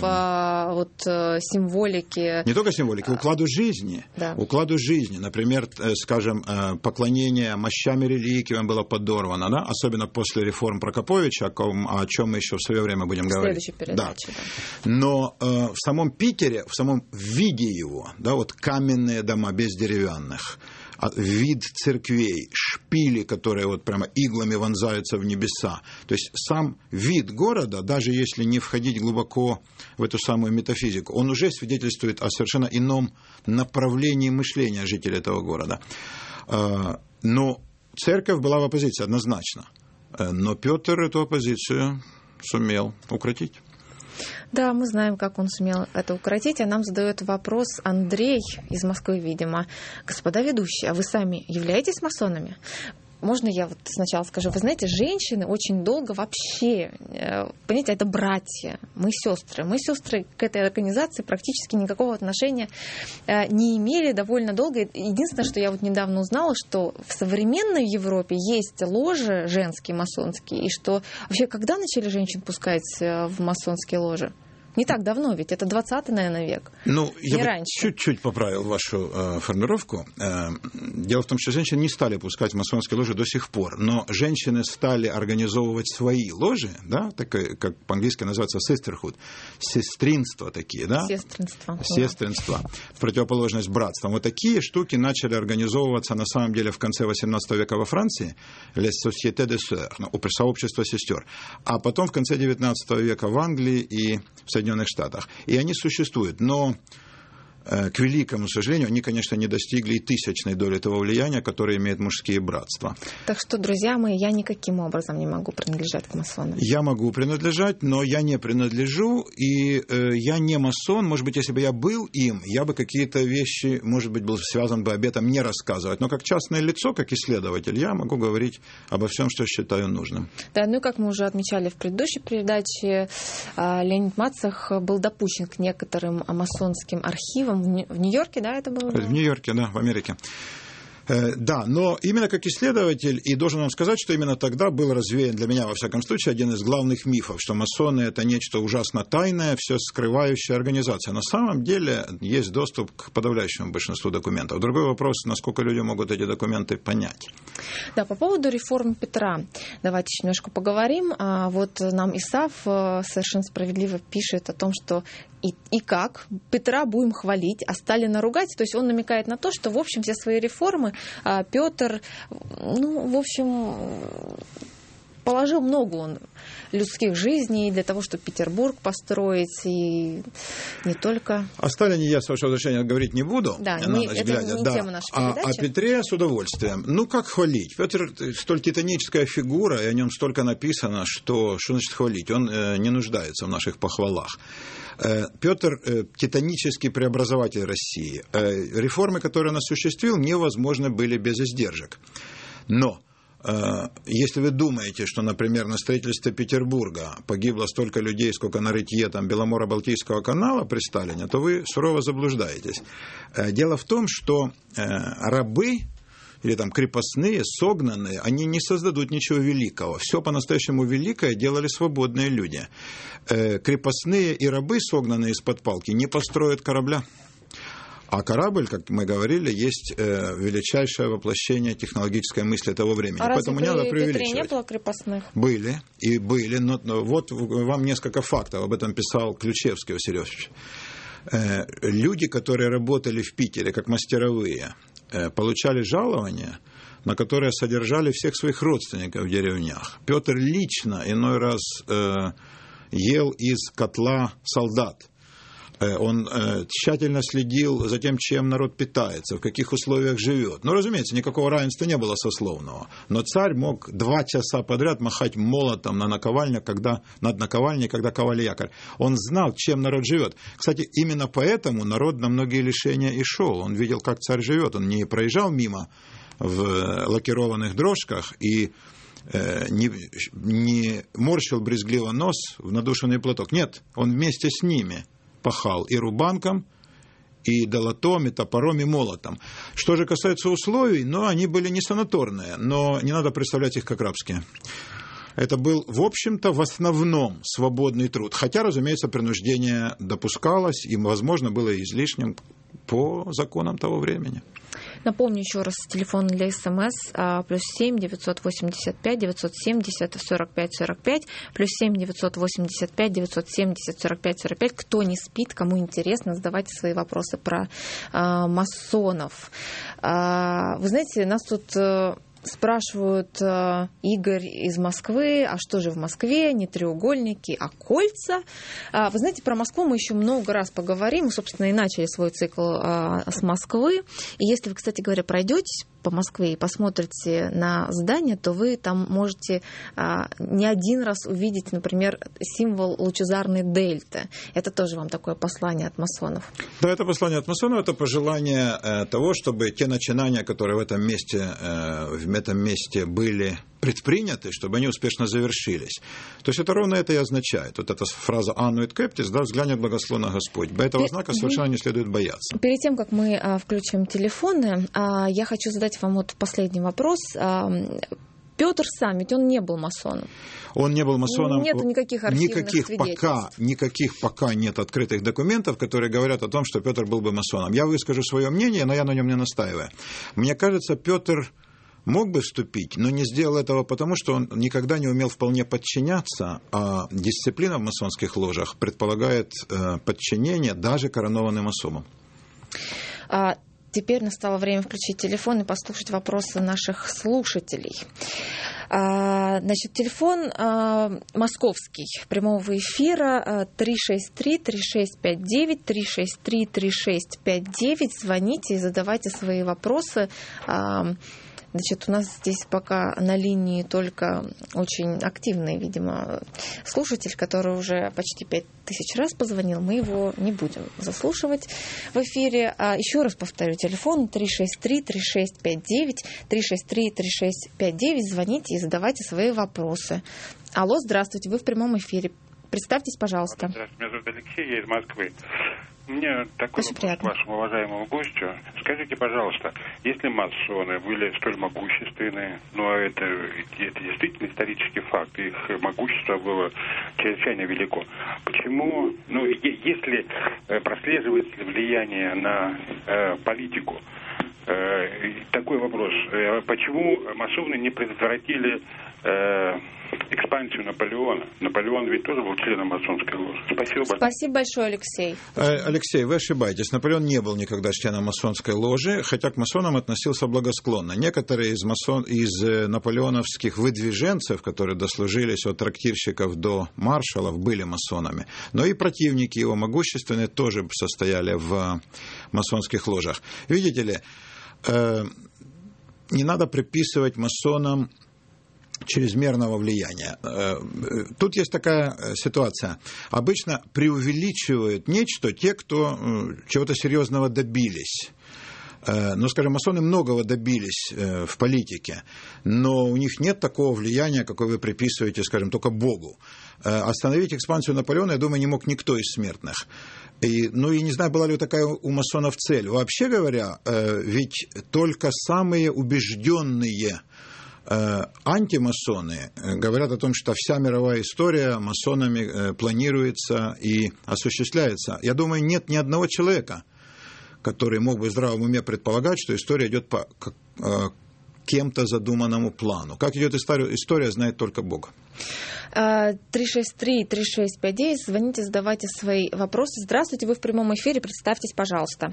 символики. Не только символики, укладу жизни. Да. Укладу жизни. Например, скажем, поклонение мощам и реликвиям было подорвано, да? Особенно после реформ Прокоповича, о чем мы еще в свое время будем говорить. В следующей передаче. Да. Но в самом Питере, в самом виде его, да, вот каменные дома без деревянных, вид церквей, шпили, которые вот прямо иглами вонзаются в небеса. То есть сам вид города, даже если не входить глубоко в эту самую метафизику, он уже свидетельствует о совершенно ином направлении мышления жителей этого города. Но церковь была в оппозиции однозначно. Но Петр эту оппозицию сумел укротить. Да, мы знаем, как он сумел это укротить, а нам задает вопрос Андрей из Москвы, видимо. Господа ведущие, а вы сами являетесь масонами? Можно я вот сначала скажу? Вы знаете, женщины очень долго вообще, понимаете, это братья, мы сестры. Мы сестры к этой организации практически никакого отношения не имели довольно долго. Единственное, что я вот недавно узнала, что в современной Европе есть ложи женские, масонские, и что вообще когда начали женщин пускать в масонские ложи? Не так давно, ведь это 20-й, наверное, век. Ну, я бы раньше. Чуть-чуть поправил вашу формулировку. Дело в том, что женщины не стали пускать в масонские ложи до сих пор, но женщины стали организовывать свои ложи, да, такое, как по-английски называется sisterhood, сестринства такие, да? Сестринство. В противоположность братствам. Вот такие штуки начали организовываться на самом деле в конце 18 века во Франции, les sociétés de sœurs, сообщество сестер, а потом в конце 19 века в Англии и в Соединенных Штатах. И они существуют, но, к великому сожалению, они, конечно, не достигли и тысячной доли того влияния, которое имеют мужские братства. Так что, друзья мои, я никаким образом не могу принадлежать к масонам. Я могу принадлежать, но я не принадлежу, и я не масон. Может быть, если бы я был им, я бы какие-то вещи, может быть, был связан бы об этом не рассказывать. Но как частное лицо, как исследователь, я могу говорить обо всем, что считаю нужным. Да, ну и как мы уже отмечали в предыдущей передаче, Леонид Мацих был допущен к некоторым масонским архивам в Нью-Йорке, да, это было? В Нью-Йорке, да, в Америке. Да, но именно как исследователь, и должен вам сказать, что именно тогда был развеян для меня, во всяком случае, один из главных мифов, что масоны – это нечто ужасно тайное, все скрывающая организация. На самом деле есть доступ к подавляющему большинству документов. Другой вопрос, насколько люди могут эти документы понять. Да, по поводу реформ Петра давайте еще немножко поговорим. Вот нам Исав совершенно справедливо пишет о том, что и как Петра будем хвалить, а Сталина ругать. То есть он намекает на то, что, в общем, все свои реформы Петр, в общем, положил много он людских жизней для того, чтобы Петербург построить, и не только. О Сталине я, с вашего разрешения, говорить не буду. Да, это не тема нашей передачи. О Петре с удовольствием. Как хвалить? Петр столь титаническая фигура, и о нем столько написано, что значит хвалить? Он не нуждается в наших похвалах. Петр – титанический преобразователь России. Реформы, которые он осуществил, невозможны были без издержек. Но если вы думаете, что, например, на строительстве Петербурга погибло столько людей, сколько на рытье Беломоро-Балтийского канала при Сталине, то вы сурово заблуждаетесь. Дело в том, что рабы или крепостные, согнанные, они не создадут ничего великого. Все по-настоящему великое делали свободные люди. Крепостные и рабы, согнанные из-под палки, не построят корабля. А корабль, как мы говорили, есть величайшее воплощение технологической мысли того времени. Поэтому не надо преувеличивать. Разве при Петре не было крепостных? Были, но вот вам несколько фактов. Об этом писал Ключевский Василий Иосифович. Люди, которые работали в Питере как мастеровые, получали жалования, на которые содержали всех своих родственников в деревнях. Петр лично иной раз ел из котла солдат. Он тщательно следил за тем, чем народ питается, в каких условиях живет. Разумеется, никакого равенства не было сословного. Но царь мог 2 часа подряд махать молотом над наковальней, когда ковали якорь. Он знал, чем народ живет. Кстати, именно поэтому народ на многие лишения и шел. Он видел, как царь живет. Он не проезжал мимо в лакированных дрожках и не морщил брезгливо нос в надушенный платок. Нет, он вместе с ними пахал и рубанком, и долотом, и топором, и молотом. Что же касается условий, они были не санаторные, но не надо представлять их как рабские. Это был, в общем-то, в основном свободный труд. Хотя, разумеется, принуждение допускалось и, возможно, было излишним по законам того времени. Напомню еще раз телефон для СМС +7 985 970 45 45 +7 985 970 45 45. Кто не спит, кому интересно, задавайте свои вопросы про масонов. Вы знаете, нас тут спрашивают Игорь из Москвы, а что же в Москве, не треугольники, а кольца. Вы знаете, про Москву мы еще много раз поговорим. Мы, собственно, и начали свой цикл с Москвы. И если вы, кстати говоря, пройдетесь по Москве и посмотрите на здание, то вы там можете не один раз увидеть, например, символ лучезарной дельты. Это тоже вам такое послание от масонов? Да, это послание от масонов, это пожелание того, чтобы те начинания, которые в этом месте были предприняты, чтобы они успешно завершились. То есть это ровно это и означает. Вот эта фраза «Аннуит Кептис», да, «взглянет благословенно Господь». Этого знака совершенно не следует бояться. Перед тем, как мы включим телефоны, я хочу задать вам последний вопрос. Петр сам, ведь он не был масоном. Он не был масоном. Нет никаких архивных свидетельств. Никаких пока нет открытых документов, которые говорят о том, что Петр был бы масоном. Я выскажу свое мнение, но я на нем не настаиваю. Мне кажется, Петр мог бы вступить, но не сделал этого потому, что он никогда не умел вполне подчиняться, а дисциплина в масонских ложах предполагает подчинение даже коронованным особам. Теперь настало время включить телефон и послушать вопросы наших слушателей. Значит, телефон московский прямого эфира 363-3659, 363-3659. Звоните и задавайте свои вопросы. Значит, у нас здесь пока на линии только очень активный, видимо, слушатель, который уже почти 5000 раз позвонил. Мы его не будем заслушивать в эфире. Еще раз повторю, телефон 363-3659, 363-3659. Звоните и задавайте свои вопросы. Алло, здравствуйте, вы в прямом эфире. Представьтесь, пожалуйста. Здравствуйте, меня зовут Алексей, я из Москвы. У меня такой вопрос к вашему уважаемому гостю. Скажите, пожалуйста, если масоны были столь могущественны, но это действительно исторический факт, их могущество было чрезвычайно велико, почему, если прослеживается влияние на политику, такой вопрос, почему масоны не предотвратили экспансию Наполеона? Наполеон ведь тоже был членом масонской ложи. Спасибо большое. Спасибо большое, Алексей. Алексей, вы ошибаетесь. Наполеон не был никогда членом масонской ложи, хотя к масонам относился благосклонно. Некоторые из наполеоновских выдвиженцев, которые дослужились от трактирщиков до маршалов, были масонами. Но и противники его могущественные тоже состояли в масонских ложах. Видите ли, не надо приписывать масонам чрезмерного влияния. Тут есть такая ситуация. Обычно преувеличивают нечто те, кто чего-то серьезного добились. Скажем, масоны многого добились в политике, но у них нет такого влияния, какое вы приписываете, скажем, только Богу. Остановить экспансию Наполеона, я думаю, не мог никто из смертных. И не знаю, была ли такая у масонов цель. Вообще говоря, ведь только самые убежденные антимасоны говорят о том, что вся мировая история масонами планируется и осуществляется. Я думаю, нет ни одного человека, который мог бы в здравом уме предполагать, что история идет по кем-то задуманному плану. Как идет история, знает только Бог. 363-3659. Звоните, задавайте свои вопросы. Здравствуйте, вы в прямом эфире. Представьтесь, пожалуйста.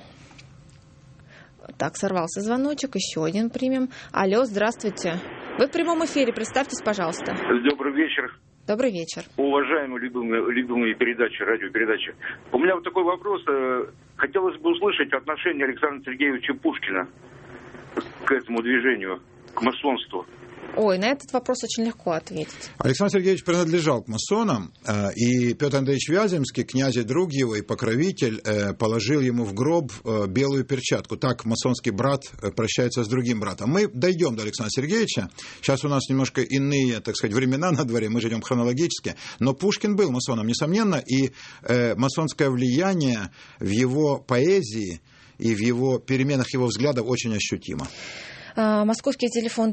Так, сорвался звоночек. Еще один примем. Алло, здравствуйте. Вы в прямом эфире. Представьтесь, пожалуйста. Добрый вечер. Добрый вечер. Уважаемые любимые передачи, радиопередачи. У меня вот такой вопрос. Хотелось бы услышать отношение Александра Сергеевича Пушкина к этому движению, к масонству. Ой, на этот вопрос очень легко ответить. Александр Сергеевич принадлежал к масонам, и Петр Андреевич Вяземский, князь и друг его, и покровитель, положил ему в гроб белую перчатку. Так масонский брат прощается с другим братом. Мы дойдем до Александра Сергеевича. Сейчас у нас немножко иные, так сказать, времена на дворе, мы же идем хронологически. Но Пушкин был масоном, несомненно, и масонское влияние в его поэзии и в его переменах его взглядов очень ощутимо. Московский телефон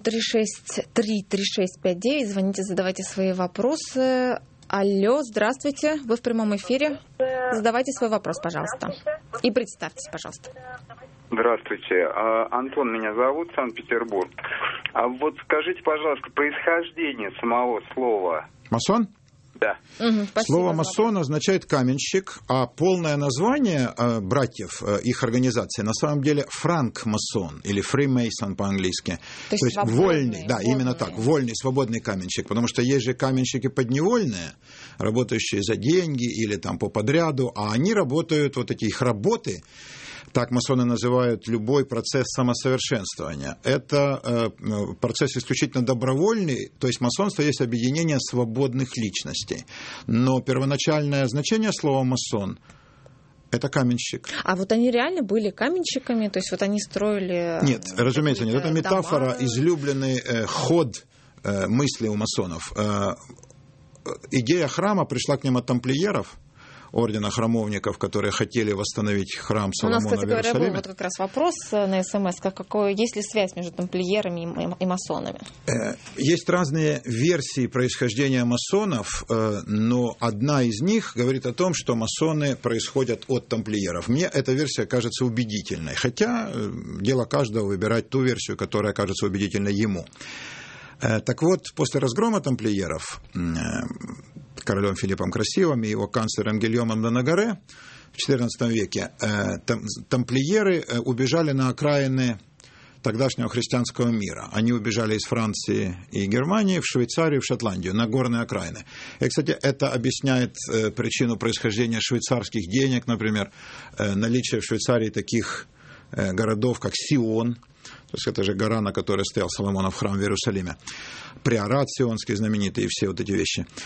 363-3659. Звоните, задавайте свои вопросы. Алло, здравствуйте. Вы в прямом эфире. Задавайте свой вопрос, пожалуйста. И представьтесь, пожалуйста. Здравствуйте. Антон меня зовут, Санкт-Петербург. А вот скажите, пожалуйста, происхождение самого слова. Масон? Да. Слово масон означает каменщик, а полное название братьев, их организации, на самом деле франк-масон или фримейсон по-английски. То есть вольный, да, именно так, вольный, свободный каменщик, потому что есть же каменщики подневольные, работающие за деньги или там по подряду, а они работают, вот эти их работы, так масоны называют любой процесс самосовершенствования. Это процесс исключительно добровольный, то есть масонство есть объединение свободных личностей. Но первоначальное значение слова «масон» — это каменщик. А вот они реально были каменщиками? То есть вот они строили... Нет, разумеется, нет. Это метафора, излюбленный ход мысли у масонов. Идея храма пришла к ним от тамплиеров, ордена храмовников, которые хотели восстановить храм Соломона в Иерусалиме. У нас, кстати говоря, был вот как раз вопрос на СМС, есть ли связь между тамплиерами и масонами? Есть разные версии происхождения масонов, но одна из них говорит о том, что масоны происходят от тамплиеров. Мне эта версия кажется убедительной, хотя дело каждого выбирать ту версию, которая кажется убедительной ему. Так вот, после разгрома тамплиеров королем Филиппом Красивым и его канцлером Гильомом де Нагаре в XIV веке тамплиеры убежали на окраины тогдашнего христианского мира. Они убежали из Франции и Германии в Швейцарию, в Шотландию, на горные окраины. И, кстати, это объясняет причину происхождения швейцарских денег, например, наличие в Швейцарии таких городов, как Сион. То есть это же гора, на которой стоял Соломонов храм в Иерусалиме. Приорат сионский знаменитый и все вот эти вещи.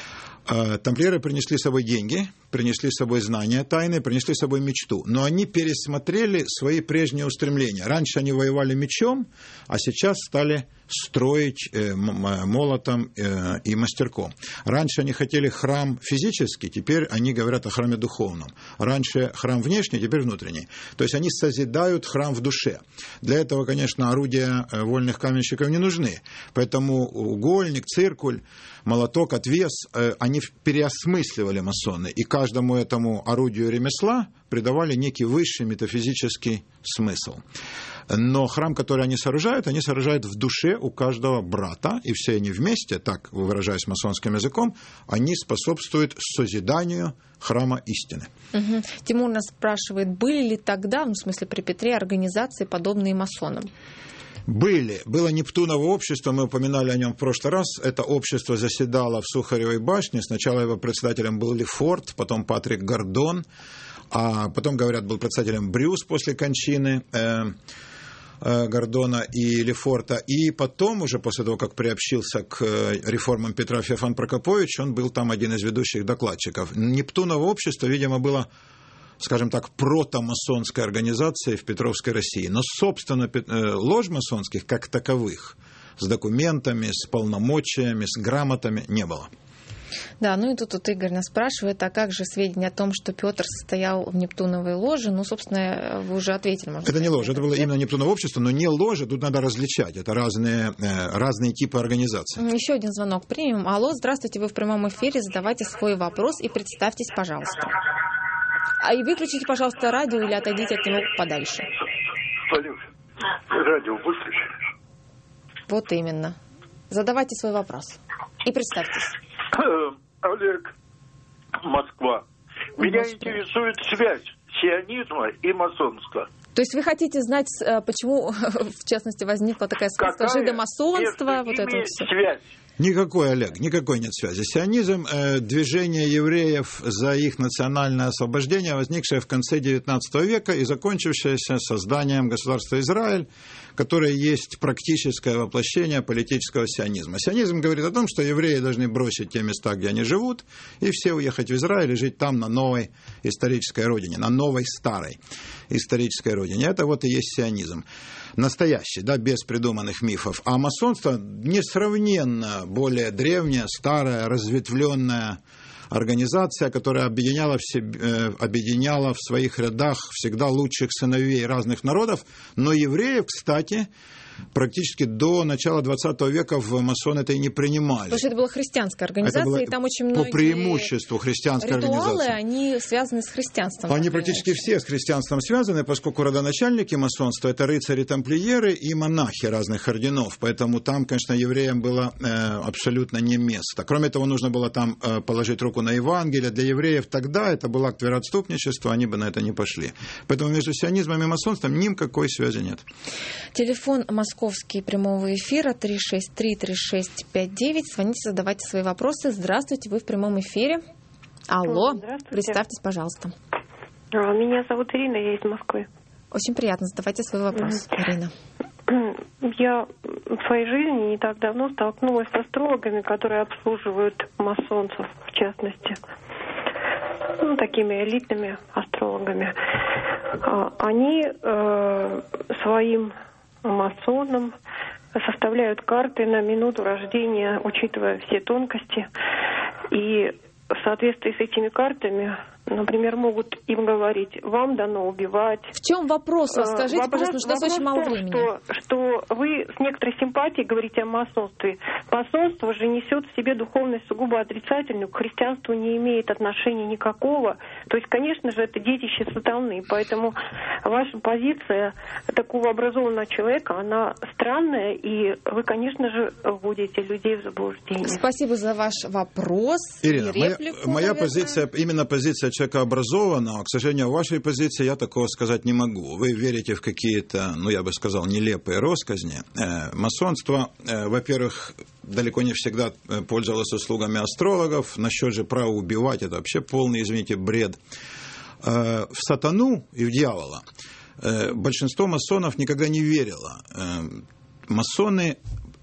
Тамплиеры принесли с собой деньги, принесли с собой знания тайны, принесли с собой мечту. Но они пересмотрели свои прежние устремления. Раньше они воевали мечом, а сейчас стали строить молотом и мастерком. Раньше они хотели храм физический, теперь они говорят о храме духовном. Раньше храм внешний, теперь внутренний. То есть они созидают храм в душе. Для этого, конечно, орудия вольных каменщиков не нужны. Поэтому угольник, циркуль, молоток, отвес, они переосмысливали масоны. И каждому этому орудию ремесла придавали некий высший метафизический смысл. Но храм, который они сооружают в душе у каждого брата, и все они вместе, так выражаясь масонским языком, они способствуют созиданию храма истины. Угу. Тимур нас спрашивает, были ли тогда, в смысле при Петре, организации, подобные масонам? Было Нептуново общество, мы упоминали о нем в прошлый раз. Это общество заседало в Сухаревой башне. Сначала его председателем был Лефорт, потом Патрик Гордон, а потом, говорят, был председателем Брюс после кончины Гордона и Лефорта. И потом, уже после того, как приобщился к реформам Петра Феофан Прокопович, он был там один из ведущих докладчиков. Нептуново общество, видимо, было, скажем так, протомасонской организацией в Петровской России. Но, собственно, лож масонских, как таковых, с документами, с полномочиями, с грамотами не было. Да, ну и тут Игорь нас спрашивает, а как же сведения о том, что Петр состоял в Нептуновой ложе? Ну, собственно, вы уже ответили. Можно это не ложа, это было именно Нептуново общество, но не ложа, тут надо различать. Это разные типы организаций. Еще один звонок примем. Алло, здравствуйте, вы в прямом эфире, задавайте свой вопрос и представьтесь, пожалуйста. И выключите, пожалуйста, радио или отойдите от него подальше. Радио выключи. Вот именно. Задавайте свой вопрос и представьтесь. Олег, Москва. Меня интересует связь сионизма и масонства. То есть вы хотите знать, почему, в частности, возникла такая связь жидомасонства? Вот это все. Связь? Никакой, Олег, никакой нет связи. Сионизм – движение евреев за их национальное освобождение, возникшее в конце XIX века и закончившееся созданием государства Израиль, которое есть практическое воплощение политического сионизма. Сионизм говорит о том, что евреи должны бросить те места, где они живут, и все уехать в Израиль и жить там на новой исторической родине, на новой старой исторической родине. Это вот и есть сионизм. Настоящий, да, без придуманных мифов. А масонство несравненно более древняя, старая, разветвленная организация, которая объединяла в своих рядах всегда лучших сыновей разных народов, но евреев, кстати, практически до начала 20 века в масоны это и не принимали. Потому что это была христианская организация, и там очень многие по преимуществу христианской ритуалы, организации. Они связаны с христианством. Они практически все с христианством связаны, поскольку родоначальники масонства – это рыцари-тамплиеры и монахи разных орденов. Поэтому там, конечно, евреям было абсолютно не место. Кроме того, нужно было там положить руку на Евангелие. Для евреев тогда это был акт вероотступничества, они бы на это не пошли. Поэтому между сионизмом и масонством никакой связи нет. Телефон московский прямого эфира 363-3659. Звоните, задавайте свои вопросы. Здравствуйте, вы в прямом эфире. Алло, представьтесь, пожалуйста. Меня зовут Ирина, я из Москвы. Очень приятно, задавайте свой вопрос, Ирина. Я в своей жизни не так давно столкнулась с астрологами, которые обслуживают масонцев, в частности. Такими элитными астрологами. Они своим масонам составляют карты на минуту рождения, учитывая все тонкости. И в соответствии с этими картами, например, могут им говорить, вам дано убивать. В чем вопрос? Скажите, пожалуйста, потому что у нас очень мало времени. Что вы с некоторой симпатией говорите о масонстве. Масонство же несет в себе духовность сугубо отрицательную, к христианству не имеет отношения никакого. То есть, конечно же, это детище сатаны. Поэтому ваша позиция такого образованного человека, она странная, и вы, конечно же, вводите людей в заблуждение. Спасибо за ваш вопрос. Ирина, моя позиция, именно позиция человека образованного, к сожалению, в вашей позиции я такого сказать не могу. Вы верите в какие-то, я бы сказал, нелепые россказни. Масонство, во-первых, далеко не всегда пользовалось услугами астрологов. Насчет же права убивать, это вообще полный, извините, бред. В сатану и в дьявола большинство масонов никогда не верило. Масоны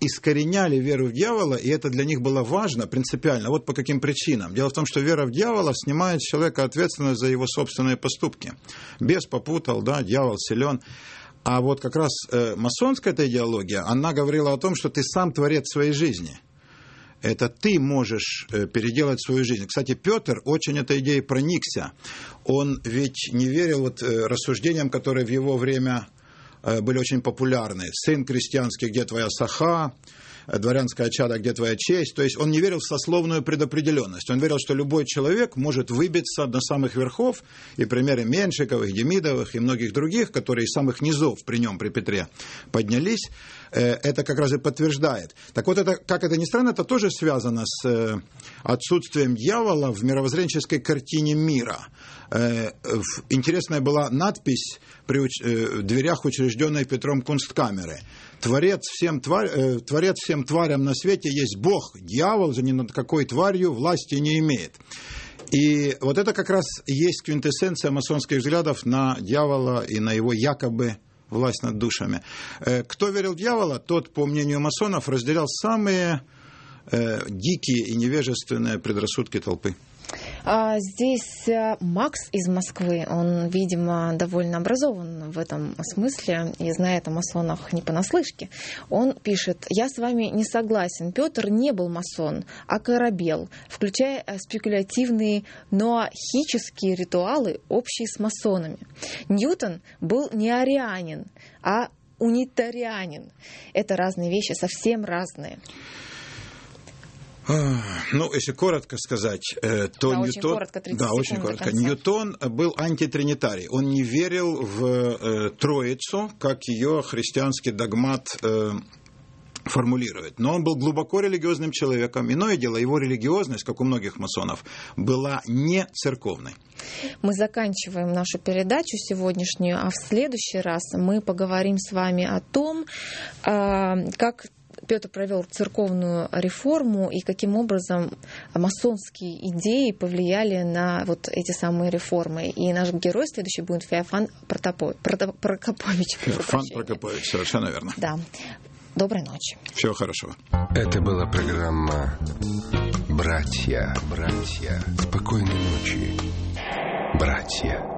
искореняли веру в дьявола, и это для них было важно, принципиально. Вот по каким причинам. Дело в том, что вера в дьявола снимает с человека ответственность за его собственные поступки. Бес попутал, да, дьявол силен. А вот как раз масонская эта идеология, она говорила о том, что ты сам творец своей жизни. Это ты можешь переделать свою жизнь. Кстати, Петр очень этой идеей проникся. Он ведь не верил рассуждениям, которые в его время были очень популярны. Сын крестьянский, где твоя саха? Дворянское чадо, где твоя честь? То есть он не верил в сословную предопределенность. Он верил, что любой человек может выбиться до самых верхов. И примеры Меншиковых, Демидовых и многих других, которые из самых низов при нем, при Петре, поднялись, это как раз и подтверждает. Так вот, это, как это ни странно, это тоже связано с отсутствием дьявола в мировоззренческой картине мира. Интересная была надпись при дверях учрежденной Петром Кунсткамеры. Творец всем тварям на свете есть Бог. Дьявол же ни над какой тварью власти не имеет. И вот это как раз есть квинтэссенция масонских взглядов на дьявола и на его якобы власть над душами. Кто верил в дьявола, тот, по мнению масонов, разделял самые дикие и невежественные предрассудки толпы. Здесь Макс из Москвы, он, видимо, довольно образован в этом смысле и знает о масонах не понаслышке. Он пишет: «Я с вами не согласен. Петр не был масон, а корабел, включая спекулятивные ноахические ритуалы, общие с масонами. Ньютон был не арианин, а унитарианин. Это разные вещи, совсем разные». Ну, если коротко сказать, то да, Ньютон... Очень коротко, 30 да, очень коротко. Ньютон был антитринитарий. Он не верил в Троицу, как ее христианский догмат формулирует. Но он был глубоко религиозным человеком. Иное дело, его религиозность, как у многих масонов, была не церковной. Мы заканчиваем нашу передачу сегодняшнюю, а в следующий раз мы поговорим с вами о том, как Петр провел церковную реформу и каким образом масонские идеи повлияли на вот эти самые реформы. И наш герой следующий будет Феофан Прокопович. Феофан Прокопович, совершенно верно. Да. Доброй ночи. Всего хорошего. Это была программа «Братья». Спокойной ночи, братья.